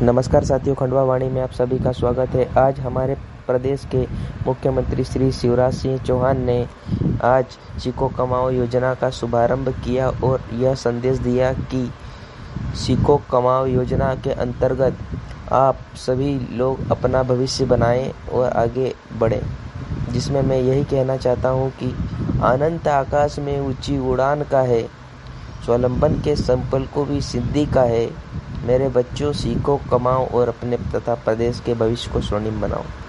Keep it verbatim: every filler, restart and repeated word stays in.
नमस्कार साथियों, खंडवा वाणी में आप सभी का स्वागत है। आज हमारे प्रदेश के मुख्यमंत्री श्री शिवराज सिंह चौहान ने आज सीखो कमाओ योजना का शुभारंभ किया और यह संदेश दिया कि सीखो कमाओ योजना के अंतर्गत आप सभी लोग अपना भविष्य बनाएं और आगे बढ़ें, जिसमें मैं यही कहना चाहता हूं कि अनंत आकाश में ऊंची उड़ान का है, स्वावलंबन के संकल्प को भी सिद्धि का है। मेरे बच्चों, सीखो, कमाओ और अपने तथा प्रदेश के भविष्य को स्वर्णिम बनाओ।